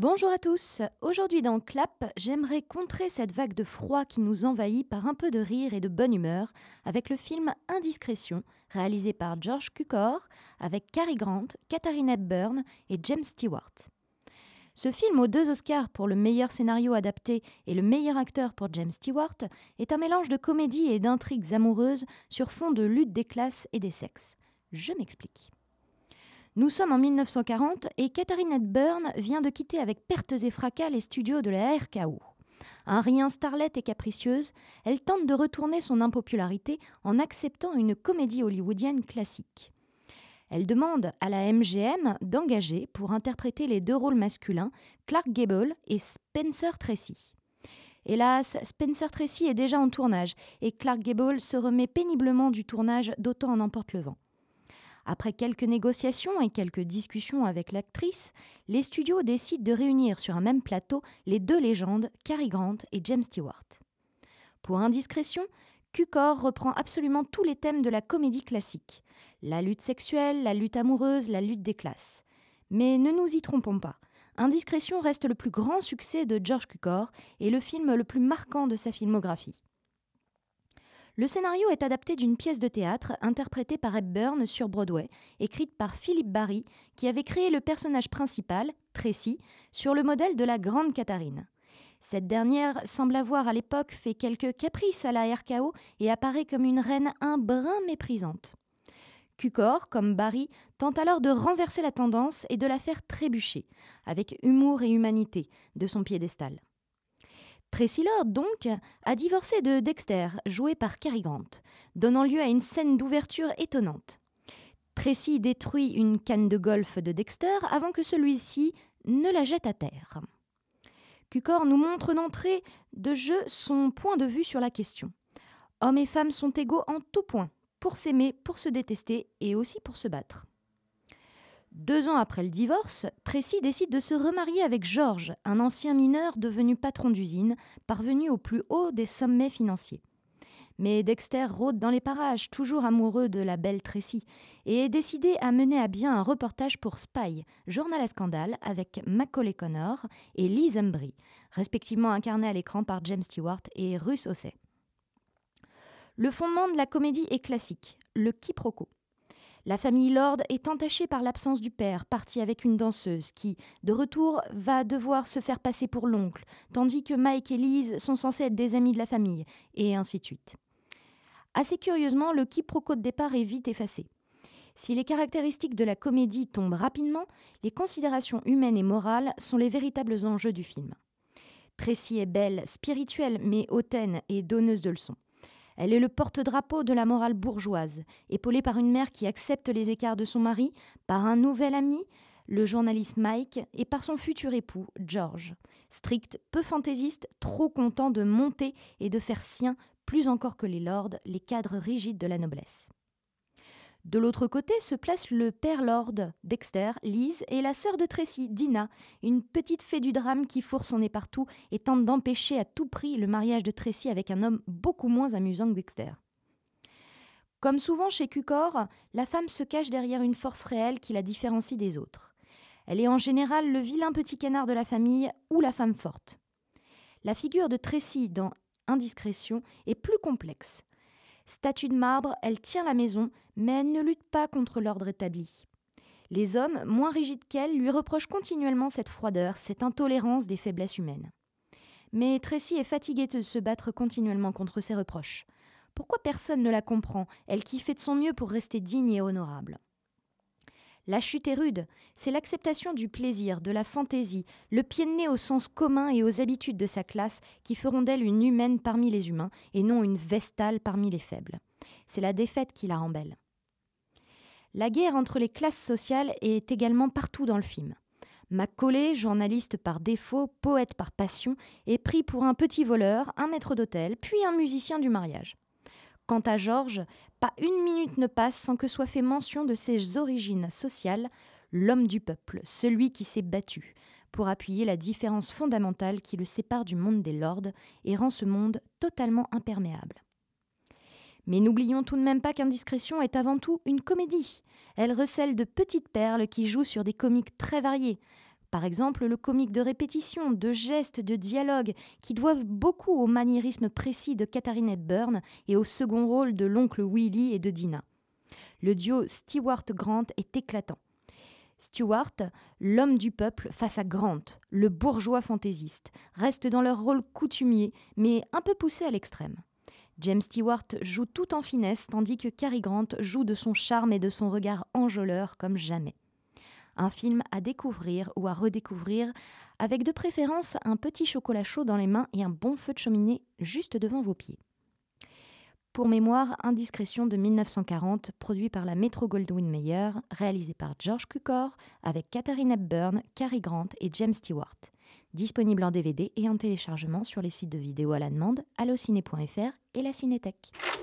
Bonjour à tous, aujourd'hui dans Clap, j'aimerais contrer cette vague de froid qui nous envahit par un peu de rire et de bonne humeur avec le film Indiscrétion, réalisé par George Cukor, avec Cary Grant, Katharine Hepburn et James Stewart. Ce film aux 2 Oscars pour le meilleur scénario adapté et le meilleur acteur pour James Stewart est un mélange de comédie et d'intrigues amoureuses sur fond de lutte des classes et des sexes. Je m'explique. Nous sommes en 1940 et Katharine Hepburn vient de quitter avec pertes et fracas les studios de la RKO. Un rien starlette et capricieuse, elle tente de retourner son impopularité en acceptant une comédie hollywoodienne classique. Elle demande à la MGM d'engager pour interpréter les 2 rôles masculins, Clark Gable et Spencer Tracy. Hélas, Spencer Tracy est déjà en tournage et Clark Gable se remet péniblement du tournage d'Autant en emporte le vent. Après quelques négociations et quelques discussions avec l'actrice, les studios décident de réunir sur un même plateau les 2 légendes, Cary Grant et James Stewart. Pour Indiscrétion, Cukor reprend absolument tous les thèmes de la comédie classique. La lutte sexuelle, la lutte amoureuse, la lutte des classes. Mais ne nous y trompons pas. Indiscrétion reste le plus grand succès de George Cukor et le film le plus marquant de sa filmographie. Le scénario est adapté d'une pièce de théâtre interprétée par Hepburn sur Broadway, écrite par Philip Barry, qui avait créé le personnage principal, Tracy, sur le modèle de la Grande Katharine. Cette dernière semble avoir à l'époque fait quelques caprices à la RKO et apparaît comme une reine un brin méprisante. Cukor, comme Barry, tente alors de renverser la tendance et de la faire trébucher, avec humour et humanité, de son piédestal. Tracy Lord, donc, a divorcé de Dexter, joué par Cary Grant, donnant lieu à une scène d'ouverture étonnante. Tracy détruit une canne de golf de Dexter avant que celui-ci ne la jette à terre. Cukor nous montre d'entrée de jeu son point de vue sur la question. Hommes et femmes sont égaux en tout point, pour s'aimer, pour se détester et aussi pour se battre. 2 ans après le divorce, Tracy décide de se remarier avec George, un ancien mineur devenu patron d'usine, parvenu au plus haut des sommets financiers. Mais Dexter rôde dans les parages, toujours amoureux de la belle Tracy, et est décidé à mener à bien un reportage pour Spy, journal à scandale, avec Macaulay Connor et Liz Embry, respectivement incarnés à l'écran par James Stewart et Russ Hosey. Le fondement de la comédie est classique, le quiproquo. La famille Lord est entachée par l'absence du père, parti avec une danseuse qui, de retour, va devoir se faire passer pour l'oncle, tandis que Mike et Liz sont censés être des amis de la famille, et ainsi de suite. Assez curieusement, le quiproquo de départ est vite effacé. Si les caractéristiques de la comédie tombent rapidement, les considérations humaines et morales sont les véritables enjeux du film. Tracy est belle, spirituelle, mais hautaine et donneuse de leçons. Elle est le porte-drapeau de la morale bourgeoise, épaulée par une mère qui accepte les écarts de son mari, par un nouvel ami, le journaliste Mike, et par son futur époux, George. Strict, peu fantaisiste, trop content de monter et de faire sien, plus encore que les lords, les cadres rigides de la noblesse. De l'autre côté se place le père Lord, Dexter, Liz et la sœur de Tracy, Dina, une petite fée du drame qui fourre son nez partout et tente d'empêcher à tout prix le mariage de Tracy avec un homme beaucoup moins amusant que Dexter. Comme souvent chez Cukor, la femme se cache derrière une force réelle qui la différencie des autres. Elle est en général le vilain petit canard de la famille ou la femme forte. La figure de Tracy dans Indiscrétion est plus complexe. Statue de marbre, elle tient la maison, mais elle ne lutte pas contre l'ordre établi. Les hommes, moins rigides qu'elle, lui reprochent continuellement cette froideur, cette intolérance des faiblesses humaines. Mais Tracy est fatiguée de se battre continuellement contre ces reproches. Pourquoi personne ne la comprend, elle qui fait de son mieux pour rester digne et honorable ? La chute est rude, c'est l'acceptation du plaisir, de la fantaisie, le pied de nez au sens commun et aux habitudes de sa classe qui feront d'elle une humaine parmi les humains et non une vestale parmi les faibles. C'est la défaite qui la rend belle. La guerre entre les classes sociales est également partout dans le film. Macaulay, journaliste par défaut, poète par passion, est pris pour un petit voleur, un maître d'hôtel, puis un musicien du mariage. Quant à George, pas une minute ne passe sans que soit fait mention de ses origines sociales, l'homme du peuple, celui qui s'est battu, pour appuyer la différence fondamentale qui le sépare du monde des lords et rend ce monde totalement imperméable. Mais n'oublions tout de même pas qu'Indiscrétion est avant tout une comédie. Elle recèle de petites perles qui jouent sur des comiques très variés. Par exemple, le comique de répétition, de gestes, de dialogues, qui doivent beaucoup au maniérisme précis de Katharine Hepburn et au second rôle de l'oncle Willy et de Dinah. Le duo Stewart-Grant est éclatant. Stewart, l'homme du peuple face à Grant, le bourgeois fantaisiste, restent dans leur rôle coutumier, mais un peu poussé à l'extrême. James Stewart joue tout en finesse, tandis que Cary Grant joue de son charme et de son regard enjôleur comme jamais. Un film à découvrir ou à redécouvrir, avec de préférence un petit chocolat chaud dans les mains et un bon feu de cheminée juste devant vos pieds. Pour mémoire, Indiscrétion de 1940, produit par la Metro-Goldwyn-Mayer, réalisé par George Cukor, avec Katharine Hepburn, Cary Grant et James Stewart. Disponible en DVD et en téléchargement sur les sites de vidéo à la demande, allociné.fr et la Cinétech.